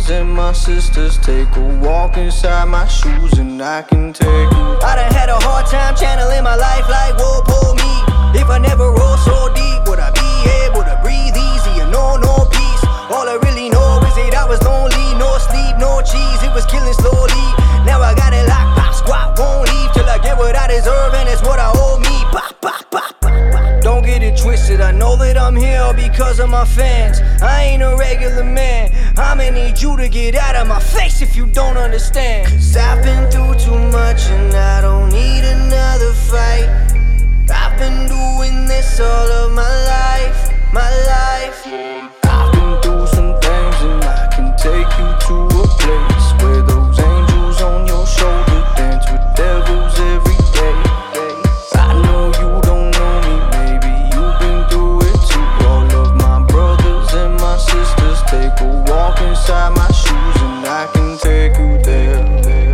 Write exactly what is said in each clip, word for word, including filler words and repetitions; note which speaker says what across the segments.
Speaker 1: brothers and my sisters. Take a walk inside my shoes and I can take you.
Speaker 2: I done had a hard time channeling my life like whoa, pull me. If I never roll so deep, would I be able to breathe easy and know no peace? All I really know is that I was lonely, no sleep, no cheese, it was killing slowly. Now I got it locked, pop, squat, won't leave till I get what I deserve, and it's what I owe me. Pop, pop, pop, pop, pop. Don't get it twisted, I know that I'm here because of my fans. I ain't a regular man, I'ma need you to get out of my face if you don't understand. Cause I've been through too much and I don't need another fight. I've been doing this all of my life, my life.
Speaker 1: I've been through some things and I can take you to a place where those angels on your shoulder dance with devils every day. I know you don't know me, maybe you've been through it too. All of my brothers and my sisters, take a walk inside my shoes and I can take you there.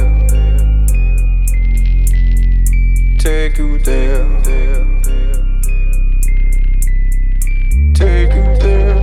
Speaker 1: Take you there. Take you there.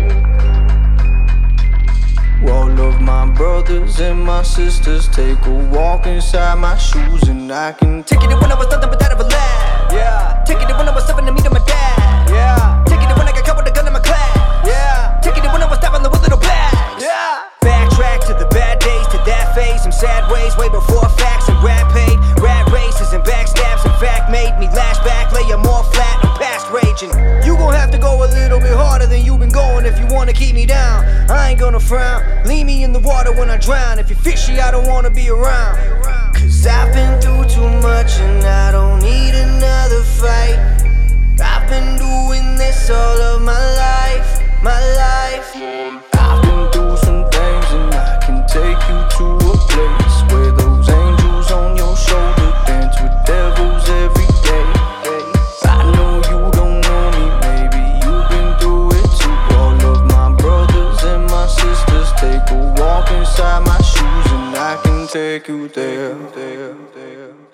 Speaker 1: All of my brothers and my sisters, take a walk inside my shoes and I can
Speaker 2: Take it when I was nothing but that of a lad. Yeah. Take it when I was seven to meet my dad. Yeah. Take it when I got caught with a gun in my class. Yeah. Take it when I was stopping with little bags. Yeah. Backtrack to the bad days, to that phase, some sad ways way before facts and rap paid. Rat races and backstabs, in fact, made me lash back, lay more flat, I'm past raging. You gon' have to go a little bit harder than you've been going if you wanna keep me down. I ain't gonna frown, leave me in the water when I drown. If you're fishy, I don't wanna be around. Cause I've been through too much and I don't need another fight. I've been doing this all of my life, my life.
Speaker 1: I've been through some things and I can take you to a place where those angels on your shoulder dance with devils every day. I know you don't know me, maybe you've been through it too. All of my brothers and my sisters, take a walk inside my shoes and I can take you there.